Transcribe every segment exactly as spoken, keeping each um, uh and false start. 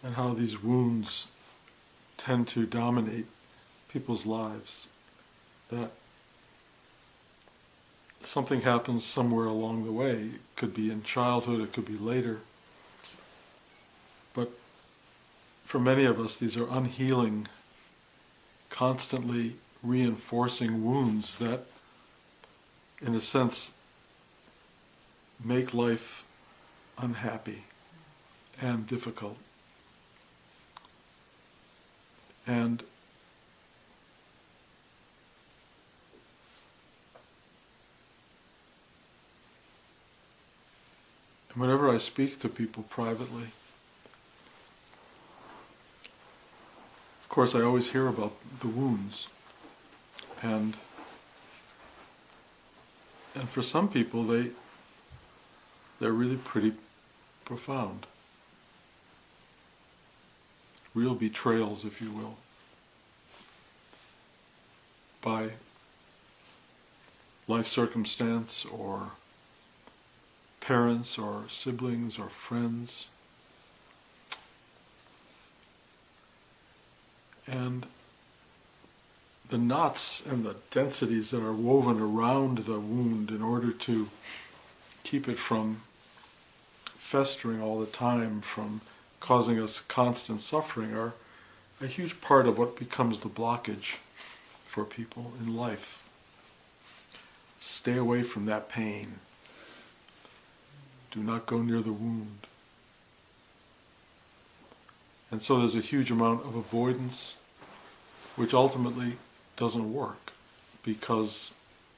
and how these wounds tend to dominate people's lives. That something happens somewhere along the way. It could be in childhood, it could be later. But for many of us, these are unhealing, constantly reinforcing wounds that, in a sense, make life unhappy and difficult. And whenever I speak to people privately, of course I always hear about the wounds, and and for some people they they're really pretty profound. Real betrayals, if you will, by life circumstance or parents or siblings or friends. And the knots and the densities that are woven around the wound in order to keep it from festering all the time, from causing us constant suffering, are a huge part of what becomes the blockage for people in life. Stay away from that pain. Do not go near the wound. And so there's a huge amount of avoidance, which ultimately doesn't work, because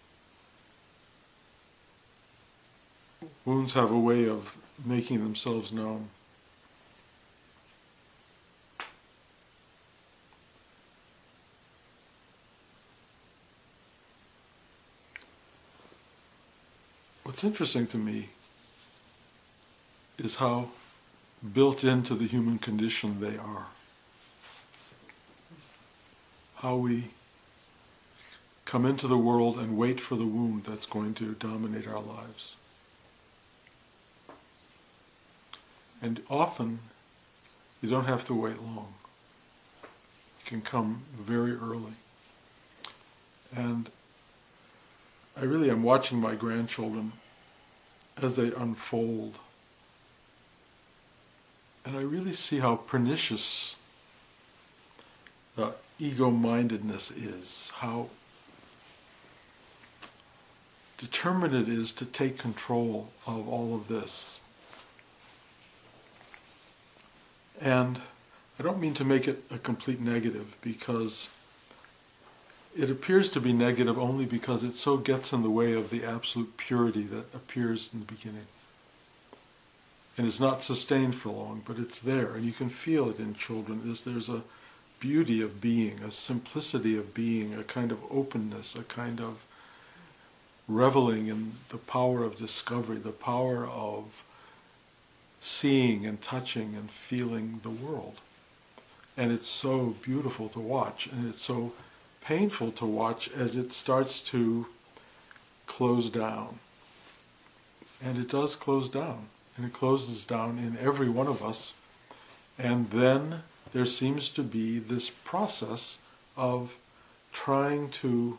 wounds have a way of making themselves known. What's interesting to me is how built into the human condition they are. How we come into the world and wait for the wound that's going to dominate our lives. And often, you don't have to wait long. It can come very early. And I really am watching my grandchildren as they unfold. And I really see how pernicious the ego-mindedness is, how determined it is to take control of all of this. And I don't mean to make it a complete negative, because it appears to be negative only because it so gets in the way of the absolute purity that appears in the beginning. And it's not sustained for long, but it's there, and you can feel it in children. There's, there's a beauty of being, a simplicity of being, a kind of openness, a kind of reveling in the power of discovery, the power of seeing and touching and feeling the world. And it's so beautiful to watch, and it's so painful to watch as it starts to close down. And it does close down, and it closes down in every one of us. And then there seems to be this process of trying to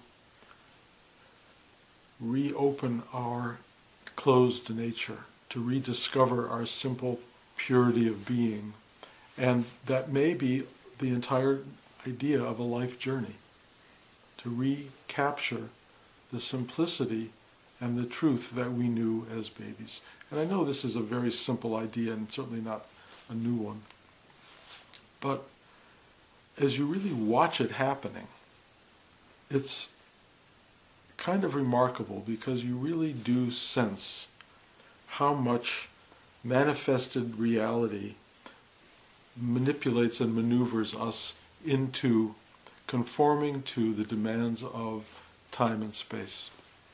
reopen our closed nature, to rediscover our simple purity of being. And that may be the entire idea of a life journey, to recapture the simplicity and the truth that we knew as babies. And I know this is a very simple idea and certainly not a new one. But as you really watch it happening, it's kind of remarkable, because you really do sense how much manifested reality manipulates and maneuvers us into conforming to the demands of time and space.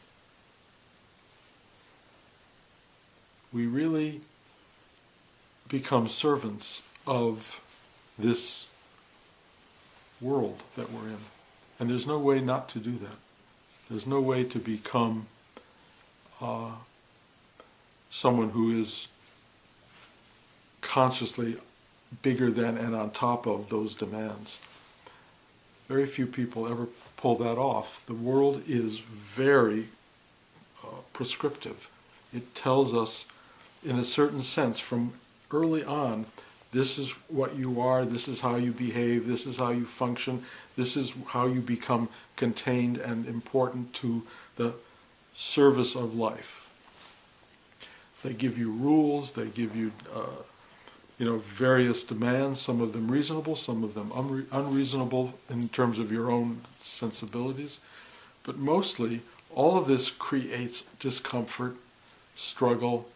We really become servants of this world that we're in. And there's no way not to do that. There's no way to become uh, someone who is consciously bigger than and on top of those demands. Very few people ever pull that off. The world is very uh, prescriptive. It tells us, in a certain sense, from early on, this is what you are, this is how you behave, this is how you function, this is how you become contained and important to the service of life. They give you rules, they give you uh, you know, various demands, some of them reasonable, some of them unre unreasonable in terms of your own sensibilities. But mostly, all of this creates discomfort, struggle,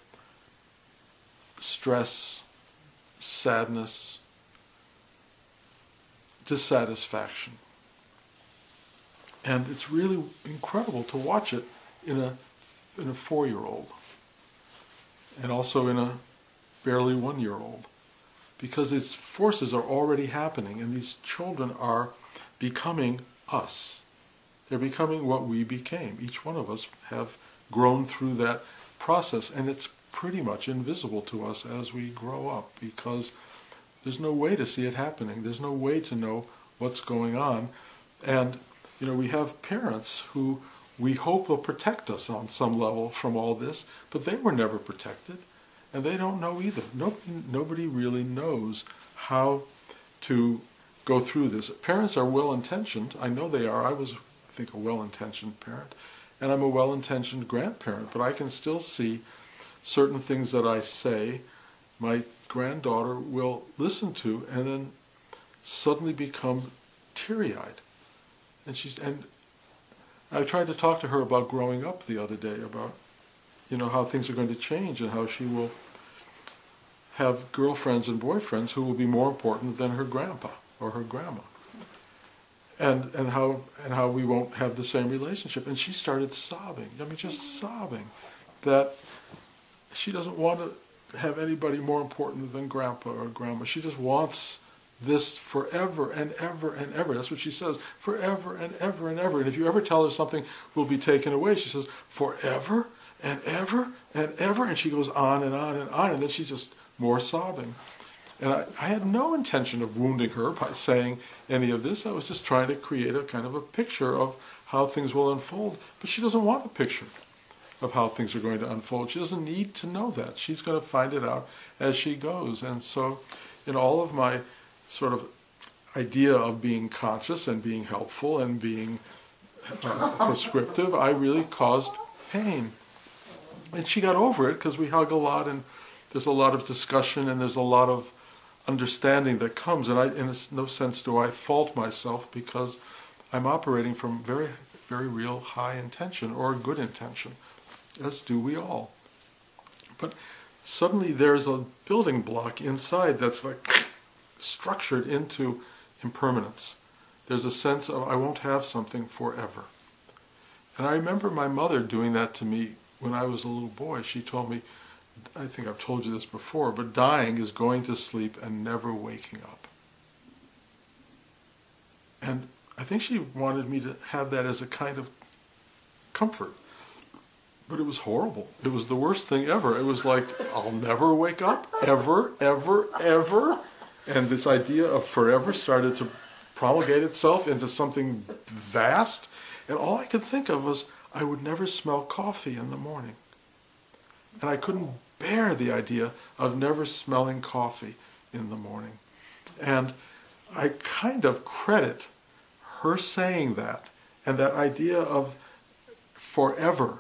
stress, sadness, dissatisfaction. And it's really incredible to watch it in a, in a four-year-old, and also in a barely one-year-old, because its forces are already happening, and these children are becoming us. They're becoming what we became. Each one of us have grown through that process, and it's pretty much invisible to us as we grow up, because there's no way to see it happening. There's no way to know what's going on. And, you know, we have parents who we hope will protect us on some level from all this, but they were never protected. And they don't know either. Nobody, nobody really knows how to go through this. Parents are well-intentioned. I know they are. I was, I think, a well-intentioned parent. And I'm a well-intentioned grandparent. But I can still see certain things that I say my granddaughter will listen to and then suddenly become teary-eyed. And she's, and I tried to talk to her about growing up the other day, about you know, how things are going to change and how she will have girlfriends and boyfriends who will be more important than her grandpa or her grandma. And and how and how we won't have the same relationship. And she started sobbing. I mean, just sobbing that she doesn't want to have anybody more important than grandpa or grandma. She just wants this forever and ever and ever. That's what she says, forever and ever and ever. And if you ever tell her something will be taken away, she says, forever? And ever and ever, and she goes on and on and on, and then she's just more sobbing. And I, I had no intention of wounding her by saying any of this. I was just trying to create a kind of a picture of how things will unfold. But she doesn't want a picture of how things are going to unfold. She doesn't need to know that. She's going to find it out as she goes. And so in all of my sort of idea of being conscious and being helpful and being uh, prescriptive, I really caused pain. And she got over it because we hug a lot, and there's a lot of discussion, and there's a lot of understanding that comes. And I, in no sense do I fault myself, because I'm operating from very, very real high intention or good intention, as do we all. But suddenly there's a building block inside that's like structured into impermanence. There's a sense of I won't have something forever. And I remember my mother doing that to me when I was a little boy. She told me, I think I've told you this before, but dying is going to sleep and never waking up. And I think she wanted me to have that as a kind of comfort. But it was horrible. It was the worst thing ever. It was like, I'll never wake up, ever, ever, ever. And this idea of forever started to promulgate itself into something vast. And all I could think of was, I would never smell coffee in the morning. And I couldn't bear the idea of never smelling coffee in the morning. And I kind of credit her saying that, and that idea of forever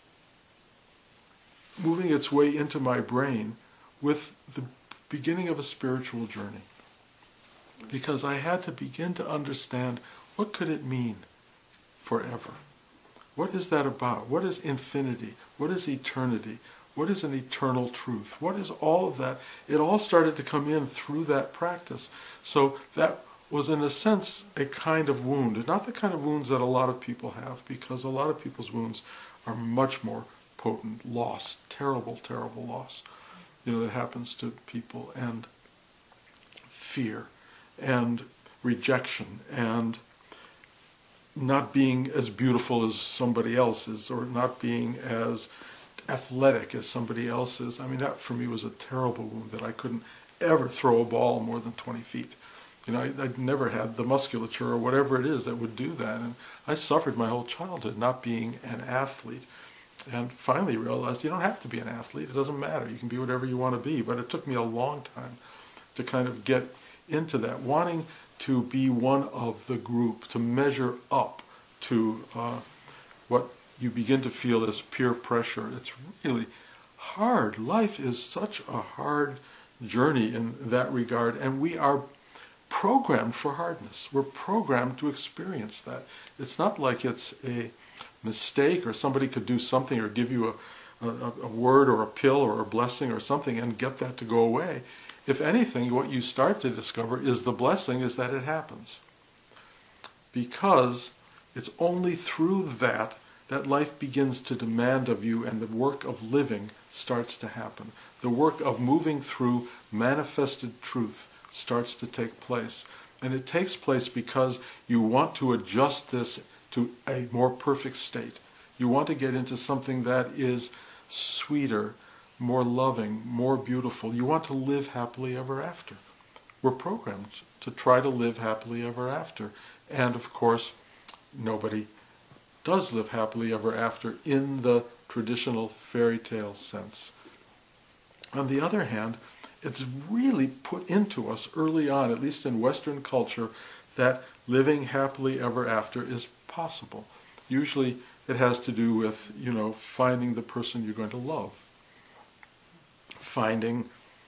moving its way into my brain, with the beginning of a spiritual journey. Because I had to begin to understand, what could it mean, forever? What is that about? What is infinity? What is eternity? What is an eternal truth? What is all of that? It all started to come in through that practice. So that was, in a sense, a kind of wound. Not the kind of wounds that a lot of people have, because a lot of people's wounds are much more potent. Loss, terrible, terrible loss, you know, that happens to people, and fear, and rejection, and not being as beautiful as somebody else is, or not being as athletic as somebody else is. I mean, that for me was a terrible wound that I couldn't ever throw a ball more than twenty feet. You know, I, I'd never had the musculature or whatever it is that would do that. And I suffered my whole childhood not being an athlete. And finally realized you don't have to be an athlete. It doesn't matter. You can be whatever you want to be. But it took me a long time to kind of get into that, wanting to be one of the group, to measure up to uh, what you begin to feel as peer pressure. It's really hard. Life is such a hard journey in that regard, and we are programmed for hardness. We're programmed to experience that. It's not like it's a mistake or somebody could do something or give you a, a, a word or a pill or a blessing or something and get that to go away. If anything, what you start to discover is the blessing is that it happens. Because it's only through that that life begins to demand of you and the work of living starts to happen. The work of moving through manifested truth starts to take place. And it takes place because you want to adjust this to a more perfect state. You want to get into something that is sweeter, more loving, more beautiful. You want to live happily ever after. We're programmed to try to live happily ever after. And of course, nobody does live happily ever after in the traditional fairy tale sense. On the other hand, it's really put into us early on, at least in Western culture, that living happily ever after is possible. Usually it has to do with, you know, finding the person you're going to love. Finding,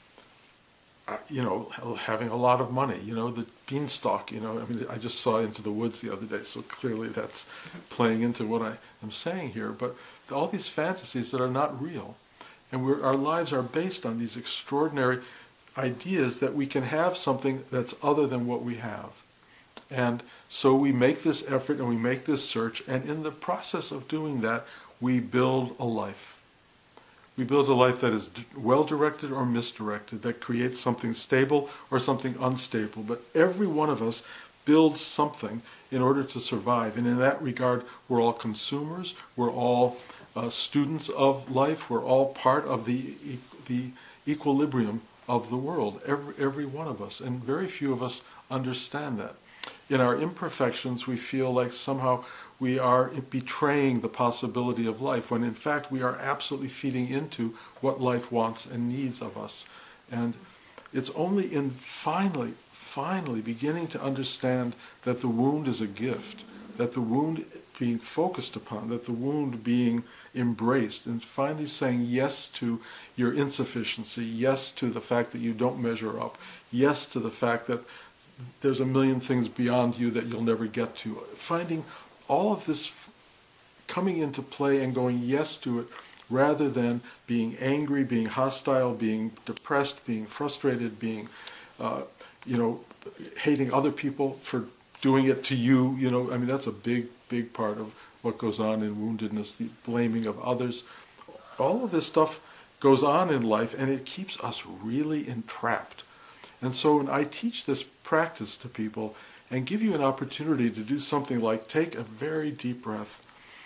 uh, you know, having a lot of money, you know, the beanstalk, you know, I mean, I just saw Into the Woods the other day, so clearly that's playing into what I am saying here. But all these fantasies that are not real, and we're, our lives are based on these extraordinary ideas that we can have something that's other than what we have. And so we make this effort and we make this search, and in the process of doing that, we build a life. We build a life that is well-directed or misdirected, that creates something stable or something unstable. But every one of us builds something in order to survive. And in that regard, we're all consumers, we're all uh, students of life, we're all part of the, the equilibrium of the world, every, every one of us. And very few of us understand that. In our imperfections, we feel like somehow we are betraying the possibility of life, when in fact we are absolutely feeding into what life wants and needs of us. And it's only in finally, finally beginning to understand that the wound is a gift, that the wound being focused upon, that the wound being embraced, and finally saying yes to your insufficiency, yes to the fact that you don't measure up, yes to the fact that there's a million things beyond you that you'll never get to. Finding all of this coming into play and going yes to it, rather than being angry, being hostile, being depressed, being frustrated, being, uh, you know, hating other people for doing it to you. You know, I mean, that's a big, big part of what goes on in woundedness, the blaming of others. All of this stuff goes on in life, and it keeps us really entrapped. And so when I teach this practice to people and give you an opportunity to do something like take a very deep breath,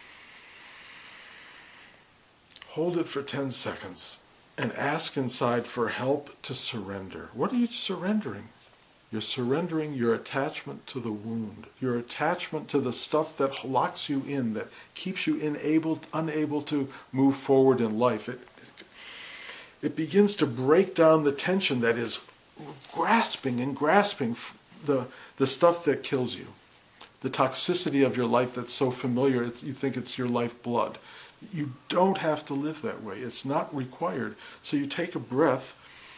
hold it for ten seconds, and ask inside for help to surrender. What are you surrendering? You're surrendering your attachment to the wound, your attachment to the stuff that locks you in, that keeps you unable, unable to move forward in life. It, it begins to break down the tension that is grasping and grasping the, the stuff that kills you, the toxicity of your life that's so familiar, it's, you think it's your lifeblood. You don't have to live that way. It's not required. So you take a breath,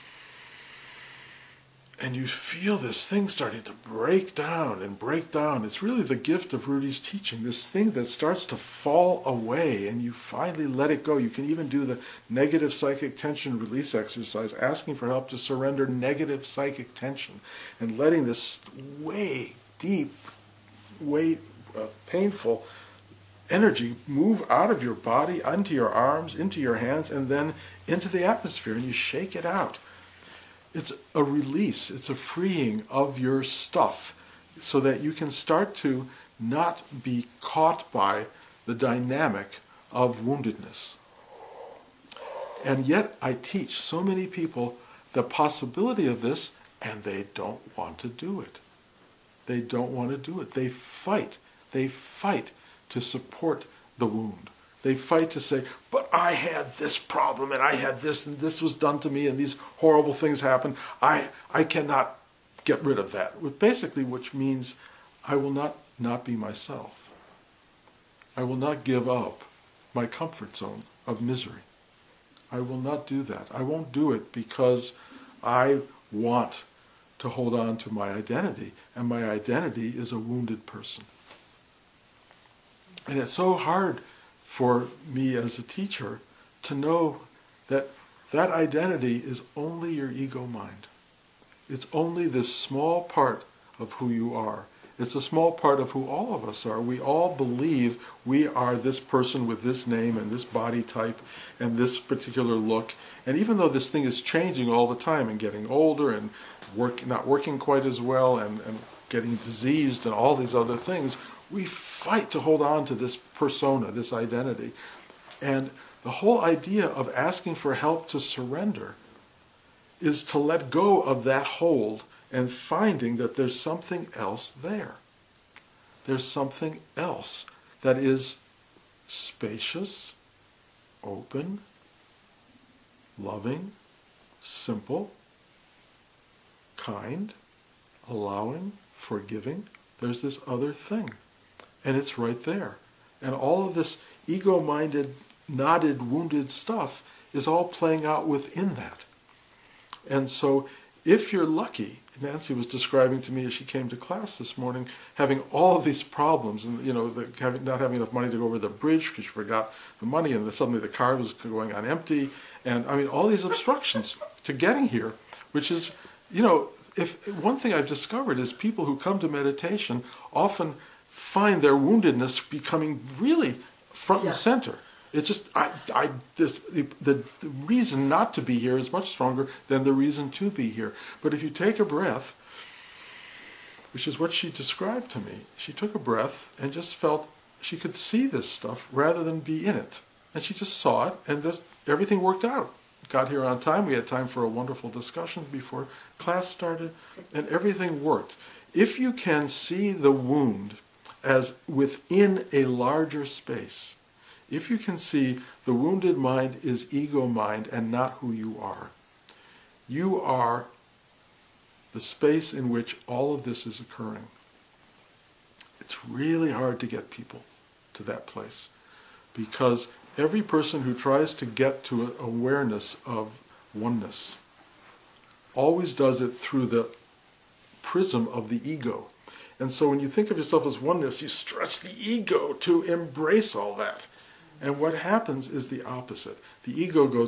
and you feel this thing starting to break down and break down. It's really the gift of Rudy's teaching, this thing that starts to fall away, and you finally let it go. You can even do the negative psychic tension release exercise, asking for help to surrender negative psychic tension, and letting this way deep, way uh, painful energy move out of your body, into your arms, into your hands, and then into the atmosphere, and you shake it out. It's a release, it's a freeing of your stuff so that you can start to not be caught by the dynamic of woundedness. And yet I teach so many people the possibility of this, and they don't want to do it. They don't want to do it. They fight. They fight to support the wound. They fight to say, but I had this problem, and I had this, and this was done to me, and these horrible things happened. I, I cannot get rid of that. Basically, which means I will not not be myself. I will not give up my comfort zone of misery. I will not do that. I won't do it because I want to hold on to my identity, and my identity is a wounded person. And it's so hard for me as a teacher to know that that identity is only your ego mind. It's only this small part of who you are. It's a small part of who all of us are. We all believe we are this person with this name and this body type and this particular look. And even though this thing is changing all the time and getting older and work, not working quite as well and, and getting diseased and all these other things, we fight to hold on to this persona, this identity. And the whole idea of asking for help to surrender is to let go of that hold and finding that there's something else there. There's something else that is spacious, open, loving, simple, kind, allowing, forgiving. There's this other thing, and it's right there. And all of this ego-minded, knotted, wounded stuff is all playing out within that. And so if you're lucky, Nancy was describing to me as she came to class this morning, having all of these problems, and you know, the, having, not having enough money to go over the bridge because she forgot the money, and the, suddenly the car was going on empty, and I mean, all these obstructions to getting here, which is, you know, if one thing I've discovered is people who come to meditation often find their woundedness becoming really front and center. It's just, I, I, this, the, the, the reason not to be here is much stronger than the reason to be here. But if you take a breath, which is what she described to me, she took a breath and just felt she could see this stuff rather than be in it. And she just saw it, and this, everything worked out. Got here on time, we had time for a wonderful discussion before class started, and everything worked. If you can see the wound as within a larger space, if you can see the wounded mind is ego mind and not who you are, you are the space in which all of this is occurring. It's really hard to get people to that place because every person who tries to get to an awareness of oneness always does it through the prism of the ego. And so when you think of yourself as oneness, you stretch the ego to embrace all that. And what happens is the opposite. The ego goes,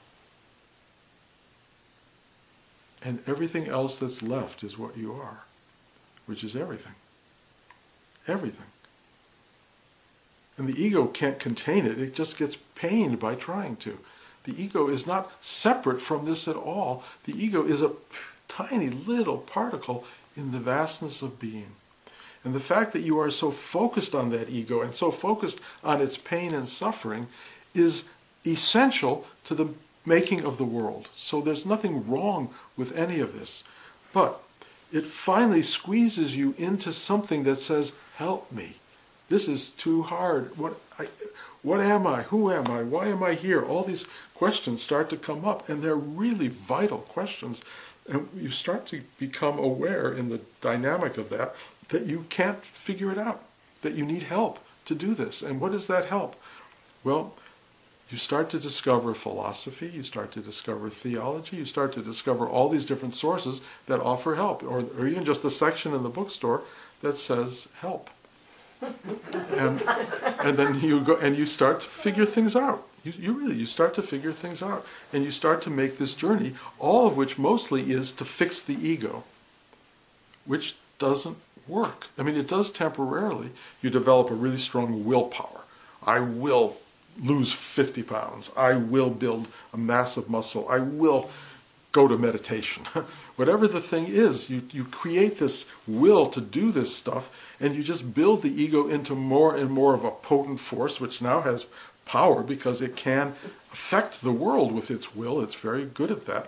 and everything else that's left is what you are, which is everything. Everything. And the ego can't contain it. It just gets pained by trying to. The ego is not separate from this at all. The ego is a tiny little particle in the vastness of being. And the fact that you are so focused on that ego and so focused on its pain and suffering is essential to the making of the world. So there's nothing wrong with any of this. But it finally squeezes you into something that says, help me. This is too hard. What, I, what am I? Who am I? Why am I here? All these questions start to come up, and they're really vital questions. And you start to become aware in the dynamic of that, that you can't figure it out, that you need help to do this. And what is that help? Well, you start to discover philosophy, you start to discover theology, you start to discover all these different sources that offer help, or, or even just a section in the bookstore that says help. and, and then you go and you start to figure things out. You, you really, you start to figure things out. And you start to make this journey, all of which mostly is to fix the ego, which doesn't work. I mean, it does temporarily. You develop a really strong willpower. I will lose fifty pounds. I will build a massive muscle. I will go to meditation. Whatever the thing is, you, you create this will to do this stuff, and you just build the ego into more and more of a potent force, which now has power because it can affect the world with its will. It's very good at that.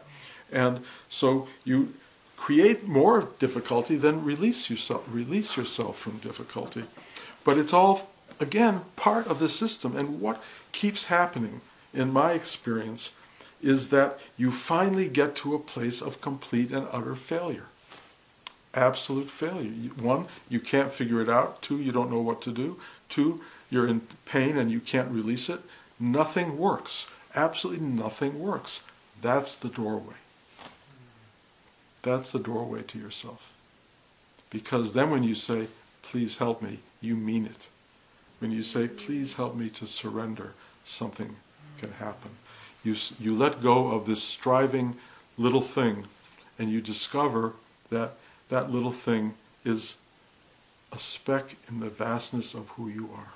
And so you create more difficulty, then release yourself, release yourself from difficulty. But it's all, again, part of the system. And what keeps happening, in my experience, is that you finally get to a place of complete and utter failure. Absolute failure. One, you can't figure it out. Two, you don't know what to do. Two, you're in pain and you can't release it. Nothing works. Absolutely nothing works. That's the doorway. That's the doorway to yourself. Because then when you say, please help me, you mean it. When you say, please help me to surrender, something can happen. You, you let go of this striving little thing, and you discover that that little thing is a speck in the vastness of who you are.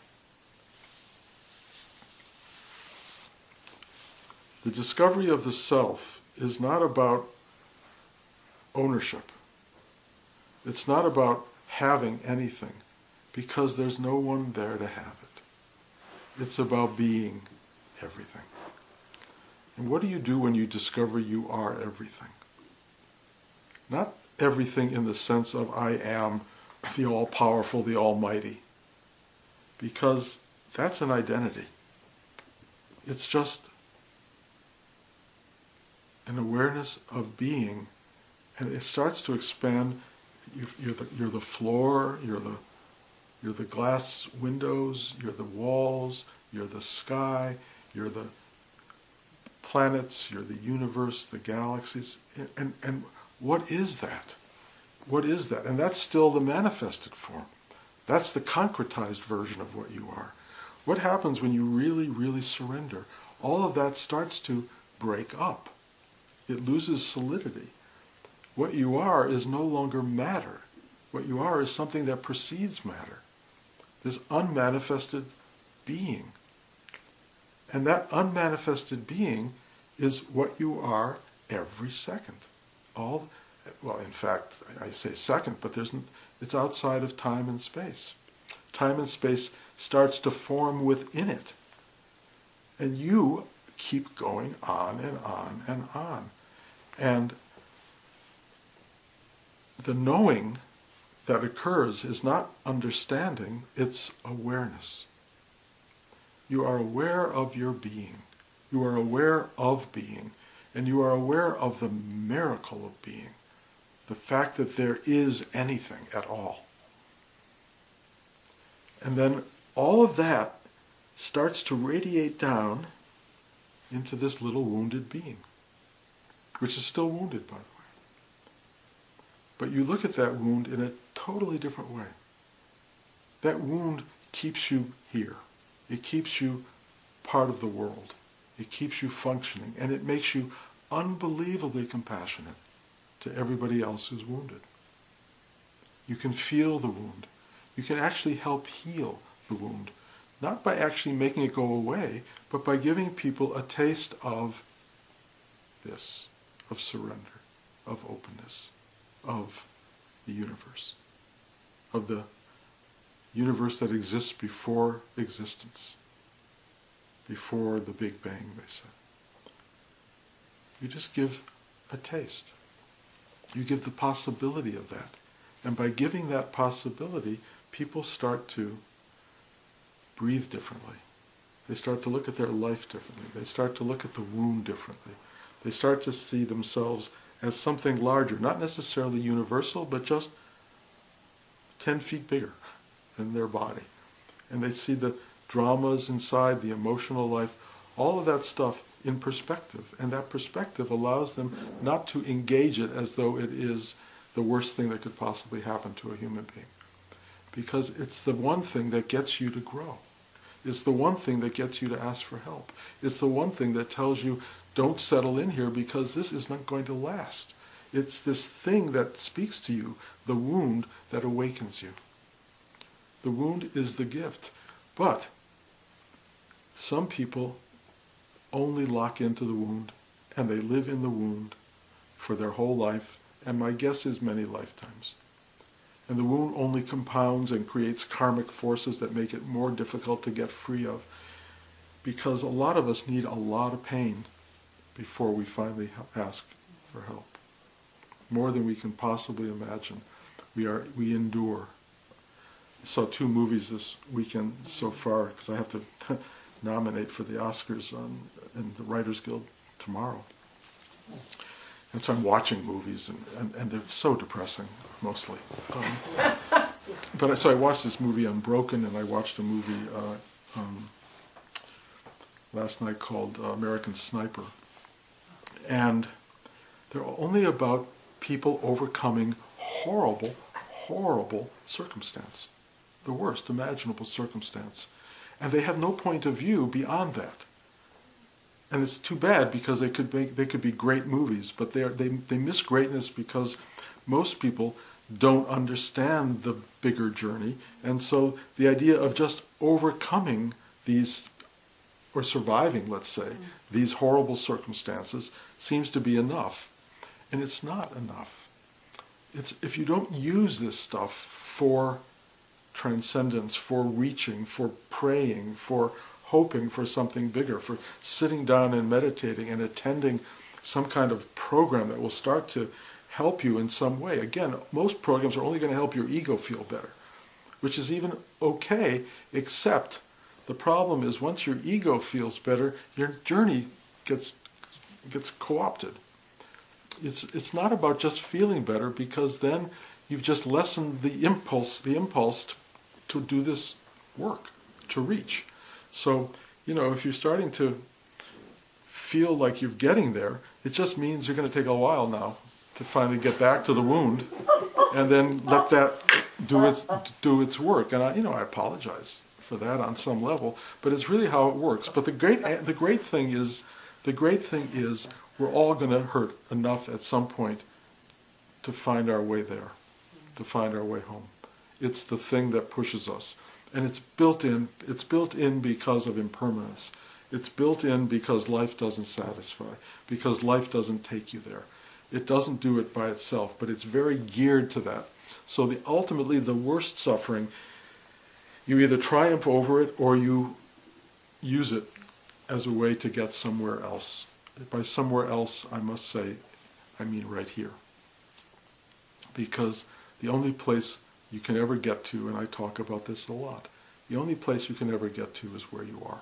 The discovery of the self is not about ownership. It's not about having anything, because there's no one there to have it. It's about being everything. And what do you do when you discover you are everything? Not everything in the sense of I am the all-powerful, the almighty, because that's an identity. It's just an awareness of being, and it starts to expand. You're the, you're the floor, you're the, you're the glass windows, you're the walls, you're the sky, you're the planets, you're the universe, the galaxies, and, and, and what is that? What is that? And that's still the manifested form. That's the concretized version of what you are. What happens when you really, really surrender? All of that starts to break up. It loses solidity. What you are is no longer matter. What you are is something that precedes matter. This unmanifested being. And that unmanifested being is what you are every second. All, well, in fact, I say second, but there's, it's outside of time and space. Time and space starts to form within it. And you keep going on and on and on. And the knowing that occurs is not understanding, it's awareness. You are aware of your being. You are aware of being. And you are aware of the miracle of being. The fact that there is anything at all. And then all of that starts to radiate down into this little wounded being, which is still wounded, by the way. But you look at that wound in a totally different way. That wound keeps you here. It keeps you part of the world. It keeps you functioning, and it makes you unbelievably compassionate to everybody else who's wounded. You can feel the wound. You can actually help heal the wound, not by actually making it go away, but by giving people a taste of this, of surrender, of openness, of the universe, of the universe that exists before existence, before the Big Bang, they said. You just give a taste. You give the possibility of that. And by giving that possibility, people start to breathe differently. They start to look at their life differently. They start to look at the wound differently. They start to see themselves as something larger, not necessarily universal, but just ten feet bigger than their body. And they see the dramas inside, the emotional life, all of that stuff in perspective. And that perspective allows them not to engage it as though it is the worst thing that could possibly happen to a human being. Because it's the one thing that gets you to grow. It's the one thing that gets you to ask for help. It's the one thing that tells you, don't settle in here because this is not going to last. It's this thing that speaks to you, the wound that awakens you. The wound is the gift. But some people only lock into the wound, and they live in the wound for their whole life, and my guess is many lifetimes. And the wound only compounds and creates karmic forces that make it more difficult to get free of, because a lot of us need a lot of pain before we finally ask for help. More than we can possibly imagine. We are, we endure. I saw two movies this weekend so far, because I have to nominate for the Oscars on, in the Writers Guild tomorrow. And so I'm watching movies, and, and, and they're so depressing, mostly. Um, but I, so I watched this movie Unbroken, and I watched a movie uh, um, last night called uh, American Sniper. And they're only about people overcoming horrible, horrible circumstance. The worst imaginable circumstance. And they have no point of view beyond that. And it's too bad, because they could make, they could be great movies, but they, are, they, they miss greatness because most people don't understand the bigger journey. And so the idea of just overcoming these, or surviving, let's say, mm. these horrible circumstances seems to be enough. And it's not enough. It's, if you don't use this stuff for transcendence, for reaching, for praying, for hoping for something bigger, for sitting down and meditating and attending some kind of program that will start to help you in some way. Again, most programs are only going to help your ego feel better, which is even okay, except the problem is once your ego feels better, your journey gets gets co-opted. It's it's not about just feeling better, because then you've just lessened the impulse, the impulse to, to do this work, to reach. So, you know, if you're starting to feel like you're getting there, it just means you're going to take a while now to finally get back to the wound, and then let that do its do its work. And I, you know, I apologize for that on some level, but it's really how it works. But the great the great thing is the great thing is we're all going to hurt enough at some point to find our way there, to find our way home. It's the thing that pushes us. And it's built in, it's built in because of impermanence. It's built in because life doesn't satisfy, because life doesn't take you there. It doesn't do it by itself, but it's very geared to that. So the, ultimately the worst suffering, you either triumph over it or you use it as a way to get somewhere else. By somewhere else, I must say, I mean right here. Because the only place you can ever get to, and I talk about this a lot, the only place you can ever get to is where you are.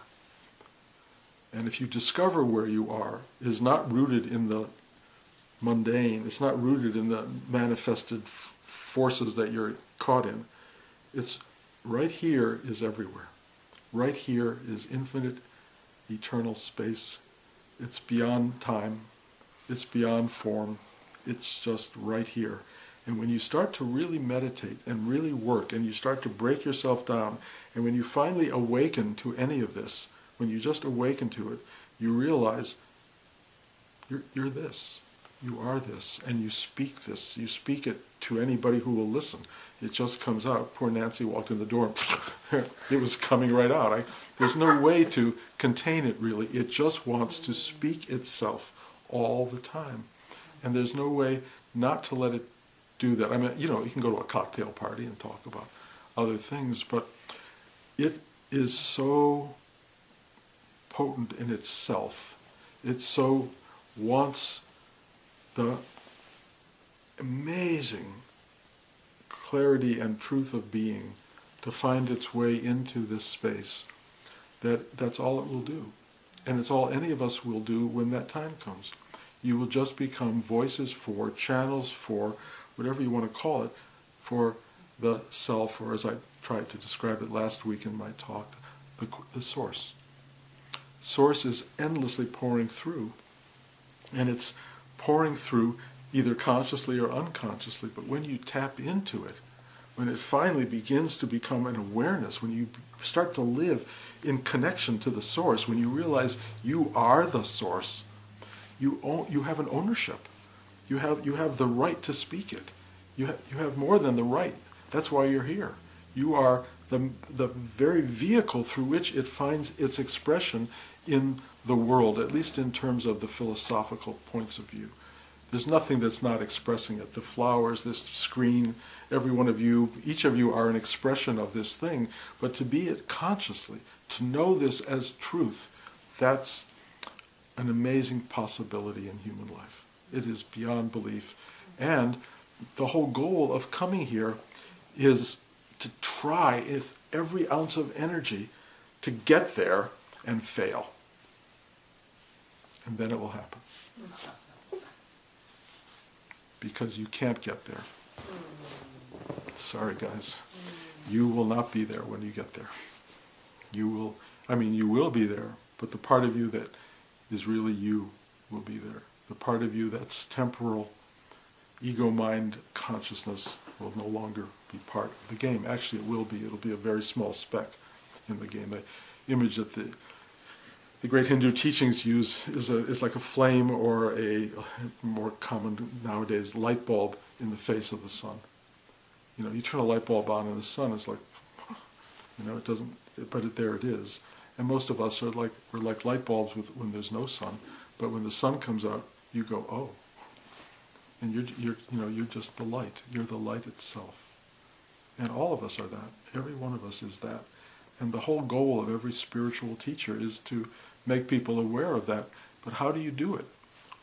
And if you discover where you are, it is not rooted in the mundane, it's not rooted in the manifested f forces that you're caught in. It's right here is everywhere. Right here is infinite, eternal space. It's beyond time. It's beyond form. It's just right here. And when you start to really meditate and really work, and you start to break yourself down, and when you finally awaken to any of this, when you just awaken to it, you realize you're, you're this. You are this. And you speak this. You speak it to anybody who will listen. It just comes out. Poor Nancy walked in the door. It was coming right out. I, there's no way to contain it, really. It just wants to speak itself all the time. And there's no way not to let it do that. I mean, you know, you can go to a cocktail party and talk about other things, but it is so potent in itself. It so wants the amazing clarity and truth of being to find its way into this space, that that's all it will do. And it's all any of us will do when that time comes. You will just become voices for, channels for, whatever you want to call it, for the self, or as I tried to describe it last week in my talk, the, the source. Source is endlessly pouring through, and it's pouring through either consciously or unconsciously, but when you tap into it, when it finally begins to become an awareness, when you start to live in connection to the source, when you realize you are the source, you own, you have an ownership. You have, you have the right to speak it. You, ha you have more than the right. That's why you're here. You are the, the very vehicle through which it finds its expression in the world, at least in terms of the philosophical points of view. There's nothing that's not expressing it. The flowers, this screen, every one of you, each of you are an expression of this thing, but to be it consciously, to know this as truth, that's an amazing possibility in human life. It is beyond belief. And the whole goal of coming here is to try with every ounce of energy to get there and fail. And then it will happen. Because you can't get there. Sorry, guys. You will not be there when you get there. You will, I mean, you will be there, but the part of you that is really you will be there. The part of you that's temporal, ego-mind consciousness will no longer be part of the game. Actually, it will be. It'll be a very small speck in the game. The image that the the great Hindu teachings use is a is like a flame, or a more common nowadays light bulb in the face of the sun. You know, you turn a light bulb on in the sun, it's like, you know, it doesn't. But it, there it is. And most of us are like we're like light bulbs with when there's no sun. But when the sun comes out, you go, oh. And you're, you're, you know, you're just the light. You're the light itself. And all of us are that. Every one of us is that. And the whole goal of every spiritual teacher is to make people aware of that. But how do you do it?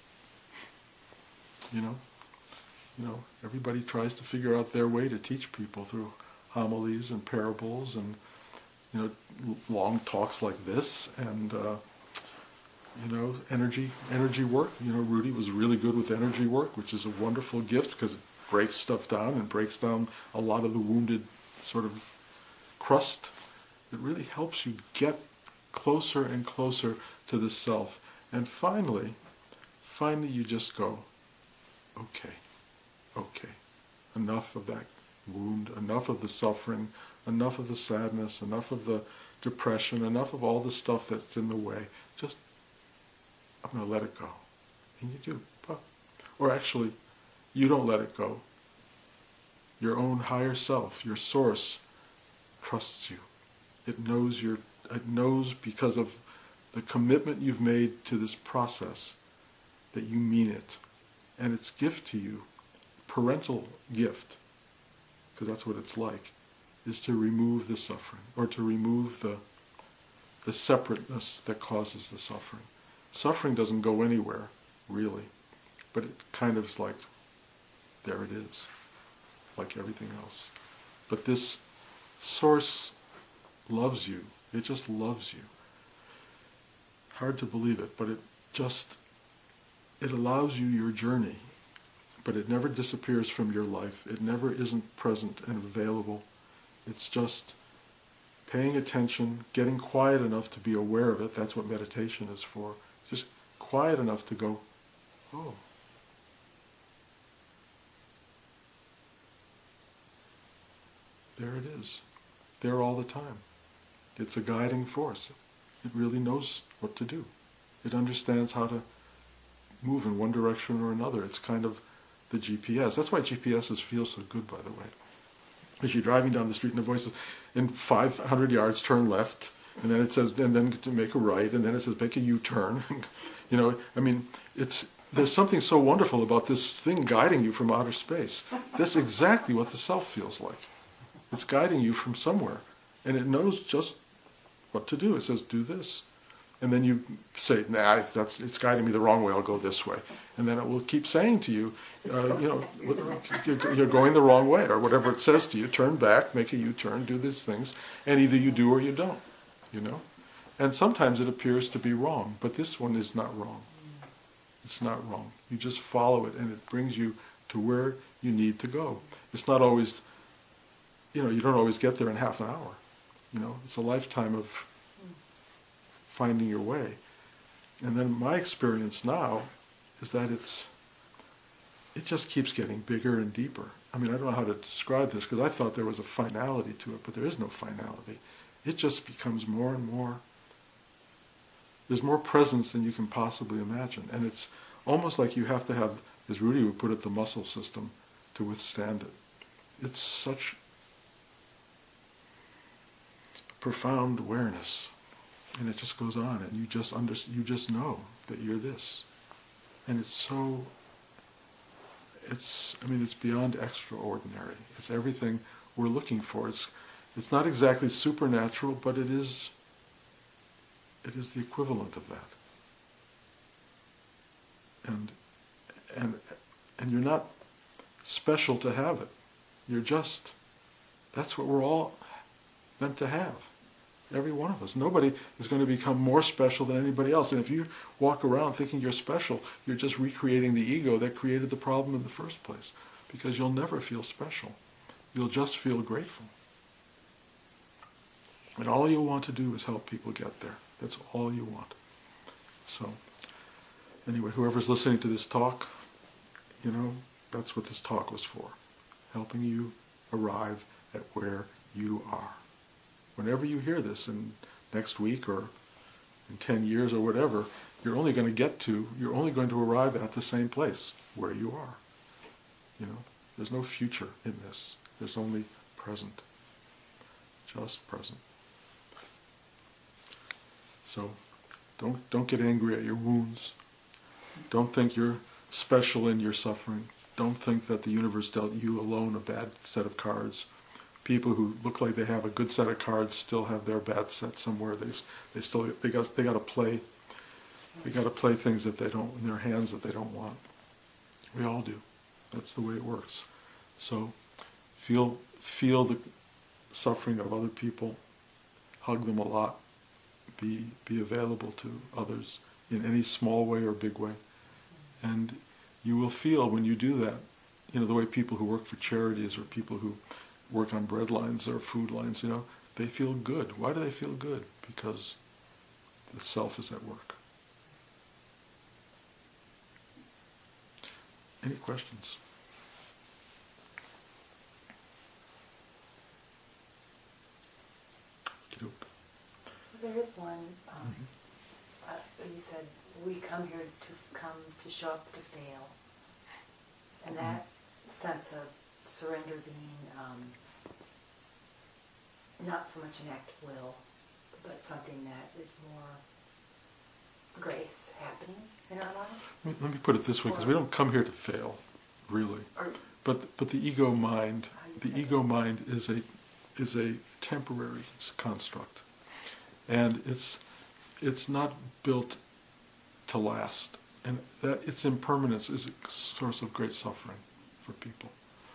You know, you know, everybody tries to figure out their way to teach people through homilies and parables and, you know, long talks like this and. Uh, You know, energy, energy work. You know, Rudy was really good with energy work, which is a wonderful gift because it breaks stuff down and breaks down a lot of the wounded sort of crust. It really helps you get closer and closer to the self. And finally, finally you just go, okay, okay, enough of that wound, enough of the suffering, enough of the sadness, enough of the depression, enough of all the stuff that's in the way. Just I'm going to let it go. And you do. Or actually, you don't let it go. Your own higher self, your source, trusts you. It knows your, it knows because of the commitment you've made to this process that you mean it. And its gift to you, parental gift, because that's what it's like, is to remove the suffering, or to remove the, the separateness that causes the suffering. Suffering doesn't go anywhere, really, but it kind of is like, there it is, like everything else. But this source loves you. It just loves you. Hard to believe it, but it just, it allows you your journey, but it never disappears from your life. It never isn't present and available. It's just paying attention, getting quiet enough to be aware of it. That's what meditation is for. Just quiet enough to go, oh. There it is. There all the time. It's a guiding force. It really knows what to do. It understands how to move in one direction or another. It's kind of the G P S. That's why G P Ss feel so good, by the way. As you're driving down the street and the voice says, in five hundred yards, turn left. And then it says, and then to make a right, and then it says, make a U-turn. You know, I mean, it's there's something so wonderful about this thing guiding you from outer space. That's exactly what the self feels like. It's guiding you from somewhere, and it knows just what to do. It says, do this. And then you say, nah, that's, it's guiding me the wrong way, I'll go this way. And then it will keep saying to you, uh, you know, you're going the wrong way, or whatever it says to you, turn back, make a U-turn, do these things, and either you do or you don't. You know? And sometimes it appears to be wrong, but this one is not wrong. It's not wrong. You just follow it, and it brings you to where you need to go. It's not always, you know, you don't always get there in half an hour. You know, it's a lifetime of finding your way. And then my experience now is that it's, it just keeps getting bigger and deeper. I mean, I don't know how to describe this, because I thought there was a finality to it, but there is no finality. It just becomes more and more, there's more presence than you can possibly imagine. And it's almost like you have to have, as Rudy would put it, the muscle system to withstand it. It's such profound awareness. And it just goes on, and you just under, you just know that you're this. And it's so, it's, I mean, it's beyond extraordinary. It's everything we're looking for. It's, it's not exactly supernatural, but it is, it is the equivalent of that. And, and And you're not special to have it. You're just, that's what we're all meant to have. Every one of us. Nobody is going to become more special than anybody else. And if you walk around thinking you're special, you're just recreating the ego that created the problem in the first place. Because you'll never feel special. You'll just feel grateful. And all you want to do is help people get there. That's all you want. So, anyway, whoever's listening to this talk, you know, that's what this talk was for. Helping you arrive at where you are. Whenever you hear this in next week or in ten years or whatever, you're only going to get to, you're only going to arrive at the same place, where you are. You know, there's no future in this. There's only present. Just present. So, don't, don't get angry at your wounds. Don't think you're special in your suffering. Don't think that the universe dealt you alone a bad set of cards. People who look like they have a good set of cards still have their bad set somewhere. They they still they got they got to play. They got to play things that they don't in their hands that they don't want. We all do. That's the way it works. So feel feel the suffering of other people. Hug them a lot. Be be available to others in any small way or big way, and you will feel when you do that. You know, the way people who work for charities or people who work on bread lines or food lines, you know, they feel good. Why do they feel good? Because the self is at work. Any questions? There is one. Um, mm-hmm. uh, you said we come here to come to show up to fail, and that mm-hmm. sense of surrender being um, not so much an act of will, but something that is more grace happening in our lives. Let me, let me put it this way, because we don't come here to fail, really. Or, but but the ego mind, the ego that? mind is a is a temporary construct, and it's it's not built to last, and that its impermanence is a source of great suffering for people.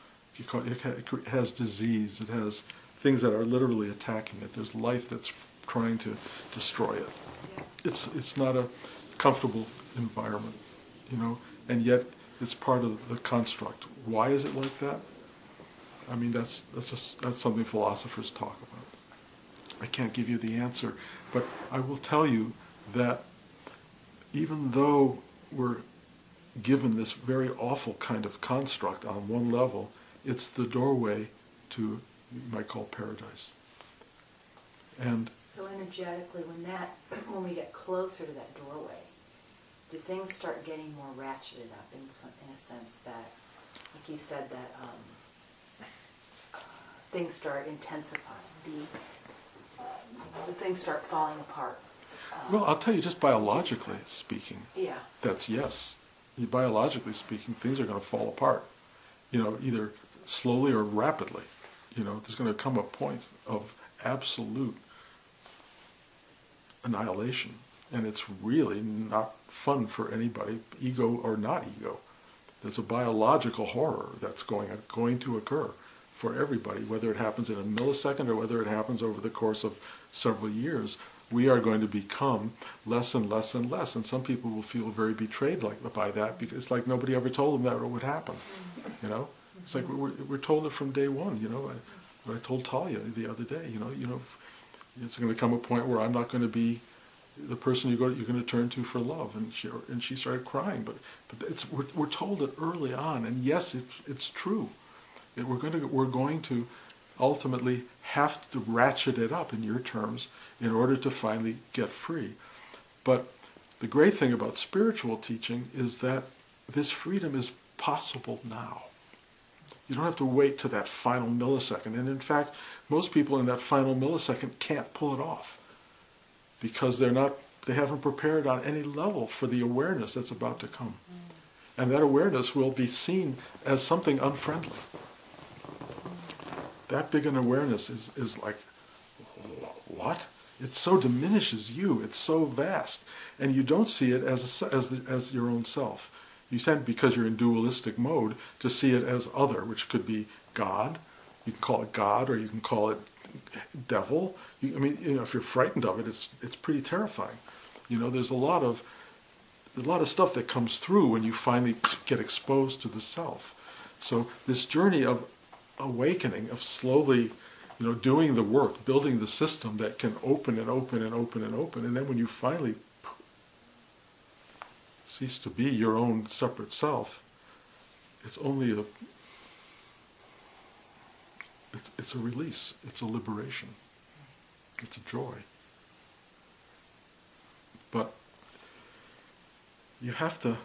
It has disease, it has things that are literally attacking it. There's life that's trying to destroy it. It's it's not a comfortable environment, you know, and yet it's part of the construct. Why is it like that? I mean, that's that's just, that's something philosophers talk about. I can't give you the answer, but I will tell you that even though we're given this very awful kind of construct on one level, it's the doorway to, you might call, paradise. And so energetically, when that, when we get closer to that doorway, do things start getting more ratcheted up in some, in a sense that, like you said, that um, uh, things start intensifying, the, uh, the things start falling apart. Um, well, I'll tell you, just biologically speaking, yeah, that's yes. Biologically speaking, things are going to fall apart. You know, either slowly or rapidly. You know, there's going to come a point of absolute annihilation, and it's really not fun for anybody, ego or not ego. There's a biological horror that's going going to occur for everybody, whether it happens in a millisecond or whether it happens over the course of several years. We are going to become less and less and less, and some people will feel very betrayed like by that, because it's like nobody ever told them that it would happen. You know, it's like we're we're told it from day one. You know, I, what I told Talia the other day. You know, you know, it's going to come a point where I'm not going to be the person you go you're going to turn to for love, and she and she started crying. But but it's we're we're told it early on, and yes, it's it's true. That we're going to we're going to ultimately have to ratchet it up in your terms in order to finally get free. But the great thing about spiritual teaching is that this freedom is possible now. You don't have to wait to that final millisecond. And in fact, most people in that final millisecond can't pull it off because they're not, they haven't prepared on any level for the awareness that's about to come. Mm. And that awareness will be seen as something unfriendly. That big an awareness is, is like, what? It so diminishes you. It's so vast. And you don't see it as, a, as, the, as your own self. You tend, because you're in dualistic mode, to see it as other, which could be God. You can call it God, or you can call it devil. You, I mean, you know, if you're frightened of it, it's it's pretty terrifying. You know, there's a lot of a lot of stuff that comes through when you finally get exposed to the self. So this journey of awakening, of slowly, you know, doing the work, building the system that can open and open and open and open, and then when you finally cease to be your own separate self, it's only a it's, it's a release, it's a liberation, it's a joy. But you have to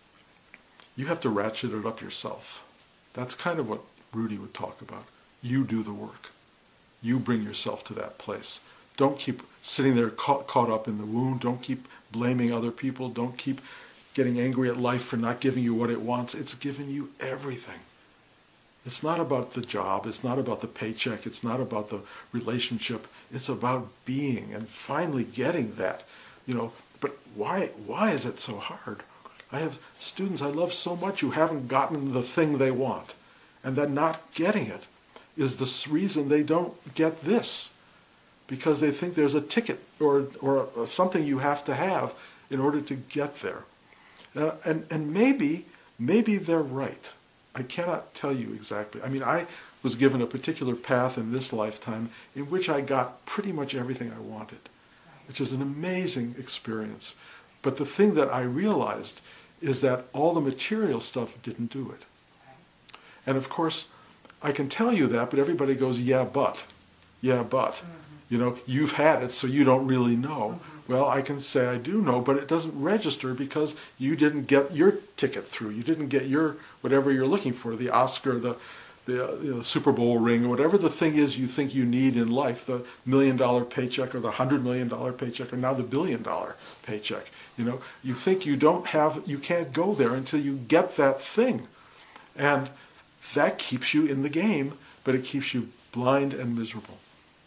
you have to ratchet it up yourself. That's kind of what Rudy would talk about. You do the work. You bring yourself to that place. Don't keep sitting there caught, caught up in the wound. Don't keep blaming other people. Don't keep getting angry at life for not giving you what it wants. It's given you everything. It's not about the job. It's not about the paycheck. It's not about the relationship. It's about being and finally getting that. You know, but why why is it so hard? I have students I love so much who haven't gotten the thing they want. And then not getting it is the reason they don't get this. Because they think there's a ticket or, or, or something you have to have in order to get there. Uh, and, and maybe, maybe they're right. I cannot tell you exactly. I mean, I was given a particular path in this lifetime in which I got pretty much everything I wanted, which is an amazing experience. But the thing that I realized is that all the material stuff didn't do it. And of course, I can tell you that, but everybody goes, yeah, but. Yeah, but. Mm-hmm. You know, you've had it, so you don't really know. Mm-hmm. Well, I can say I do know, but it doesn't register because you didn't get your ticket through. You didn't get your, whatever you're looking for, the Oscar, the, the uh, you know, Super Bowl ring, or whatever the thing is you think you need in life, the million dollar paycheck or the hundred million dollar paycheck or now the billion dollar paycheck. You know, you think you don't have, you can't go there until you get that thing. And that keeps you in the game, but it keeps you blind and miserable.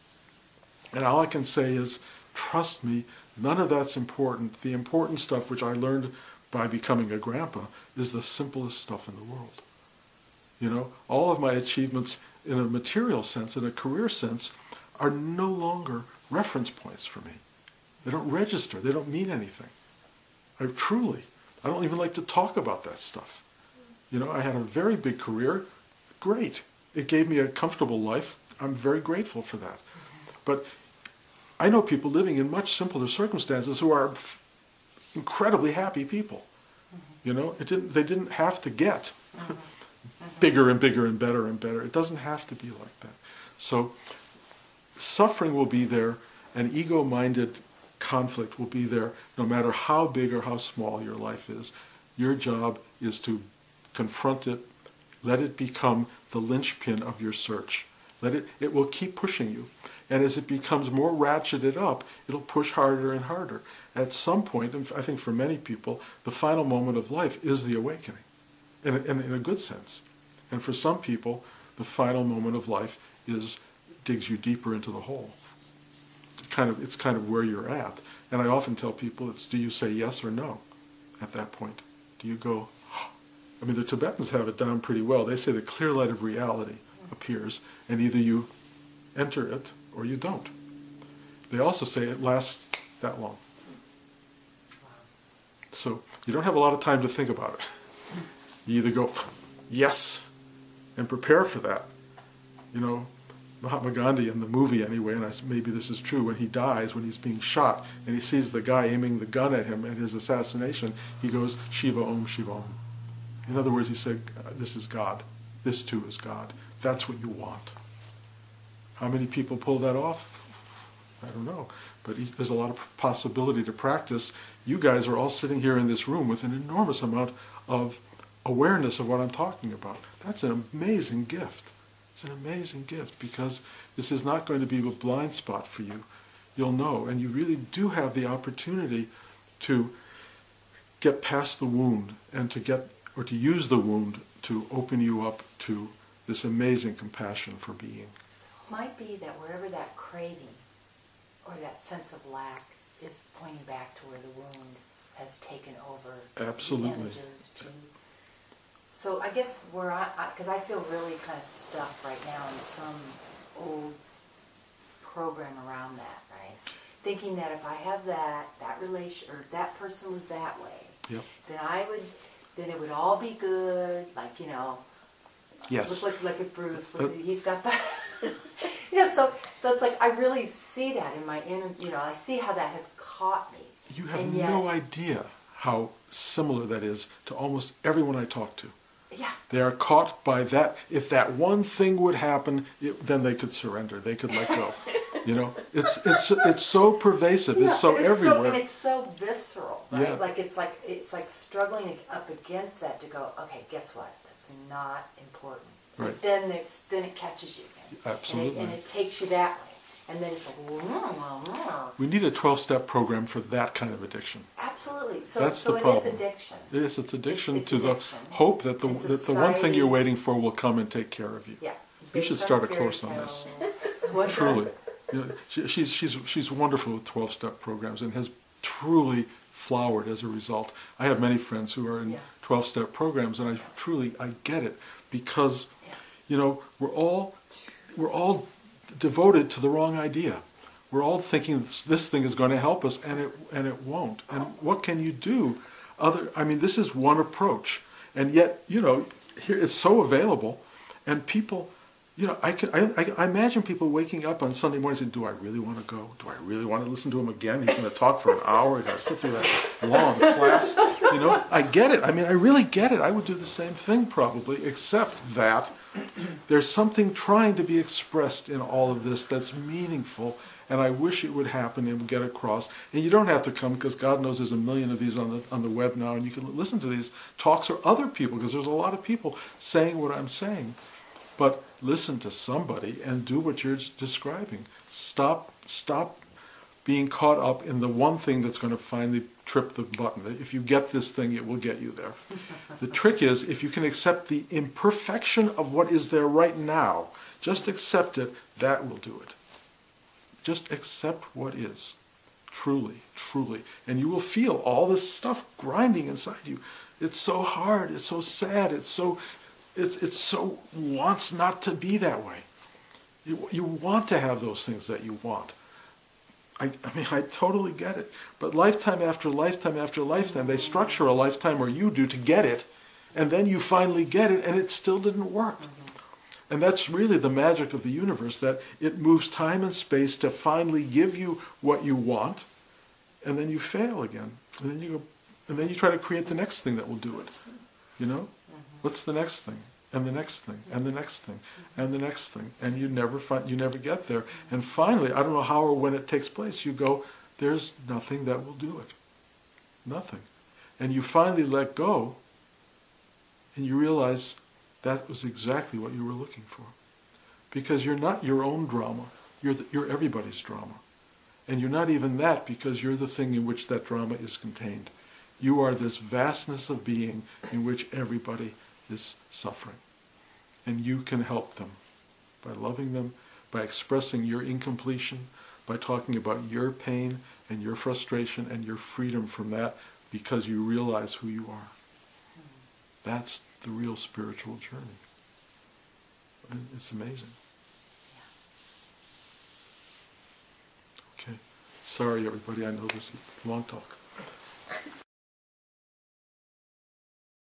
And all I can say is, trust me, none of that's important. The important stuff, which I learned by becoming a grandpa, is the simplest stuff in the world. You know, all of my achievements in a material sense, in a career sense, are no longer reference points for me. They don't register. They don't mean anything. I truly, I don't even like to talk about that stuff. You know, I had a very big career. Great. It gave me a comfortable life. I'm very grateful for that. But I know people living in much simpler circumstances who are incredibly happy people. You know, it didn't, they didn't have to get bigger and bigger and better and better. It doesn't have to be like that. So suffering will be there, and ego-minded conflict will be there no matter how big or how small your life is. Your job is to confront it, let it become the linchpin of your search. Let it, it will keep pushing you. And as it becomes more ratcheted up, it'll push harder and harder. At some point, and I think for many people, the final moment of life is the awakening, in a, in, in a good sense. And for some people, the final moment of life is digs you deeper into the hole. It kind of, it's kind of where you're at. And I often tell people, it's do you say yes or no at that point? Do you go, I mean, the Tibetans have it down pretty well. They say the clear light of reality appears, and either you enter it or you don't. They also say it lasts that long. So you don't have a lot of time to think about it. You either go, yes, and prepare for that. You know, Mahatma Gandhi in the movie anyway, and I, maybe this is true, when he dies, when he's being shot, and he sees the guy aiming the gun at him at his assassination, he goes, Shiva Om, Shiva Om. In other words, he said, this is God. This too is God. That's what you want. How many people pull that off? I don't know. But there's a lot of possibility to practice. You guys are all sitting here in this room with an enormous amount of awareness of what I'm talking about. That's an amazing gift. It's an amazing gift because this is not going to be a blind spot for you. You'll know, and you really do have the opportunity to get past the wound and to get, or to use the wound to open you up to this amazing compassion for being. Might be that wherever that craving or that sense of lack is pointing back to where the wound has taken over Absolutely. the images to So I guess where I, because I, I feel really kind of stuck right now in some old program around that, right? Thinking that if I have that, that relation, or that person was that way, Yep. then I would, then it would all be good, like, you know, Yes. look, look, look at Bruce, look, at, he's got that. You know, so, so it's like, I really see that in my inner, you know, I see how that has caught me. You have And yet, no idea how similar that is to almost everyone I talk to. yeah. They are caught by that. If that one thing would happen, it, then they could surrender. They could let go. You know, it's it's it's so pervasive. Yeah, it's so and it's everywhere. So, and it's so visceral, right? Yeah. Like it's like it's like struggling up against that to go. Okay, guess what? That's not important. Right. But then it's then it catches you again. Absolutely. And it, and it takes you that way. And then it's like, mm, mm, mm. We need a twelve-step program for that kind of addiction. Absolutely. So, That's so the it problem. is addiction. Yes, it's addiction It's- to it's the addiction. hope that the And that the one thing you're society- waiting for will come and take care of you. Yeah. You should Based on start a fairy course on this. tales. What's Truly, that? you know, she, she's she's she's wonderful with twelve-step programs and has truly flowered as a result. I have many friends who are in Yeah. twelve-step programs, and I truly I get it because, Yeah. you know, we're all we're all devoted to the wrong idea. We're all thinking this, this thing is going to help us, and it and it won't. And what can you do? Other, I mean, this is one approach, and yet, you know, here it's so available, and people, you know, I can I, I imagine people waking up on Sunday morning and saying, "Do I really want to go? Do I really want to listen to him again? He's going to talk for an hour. He's going to sit through that long class." You know, I get it. I mean, I really get it. I would do the same thing probably, except that there's something trying to be expressed in all of this that's meaningful. And I wish it would happen and get across. And you don't have to come because God knows there's a million of these on the on the web now, and you can listen to these talks or other people because there's a lot of people saying what I'm saying. But listen to somebody and do what you're describing. Stop stop being caught up in the one thing that's going to finally trip the button. If you get this thing, it will get you there. The trick is if you can accept the imperfection of what is there right now, just accept it, that will do it. Just accept what is, truly, truly. And you will feel all this stuff grinding inside you. It's so hard, it's so sad, it's so, it's, it's so wants not to be that way. You, you want to have those things that you want. I, I mean, I totally get it. But lifetime after lifetime after lifetime, they structure a lifetime, or you do, to get it, and then you finally get it, and it still didn't work. And that's really the magic of the universe, that it moves time and space to finally give you what you want, and then you fail again. And then you go, and then you try to create the next thing that will do it. You know? What's the next thing? And the next thing, and the next thing, and the next thing. And you never find, you never get there. And finally, I don't know how or when it takes place, you go, there's nothing that will do it. Nothing. And you finally let go, and you realize that was exactly what you were looking for. Because you're not your own drama. You're, the, you're everybody's drama. And you're not even that, because you're the thing in which that drama is contained. You are this vastness of being in which everybody is suffering. And you can help them by loving them, by expressing your incompletion, by talking about your pain and your frustration and your freedom from that, because you realize who you are. That's the real spiritual journey. And it's amazing. Okay. Sorry, everybody. I know this is a long talk.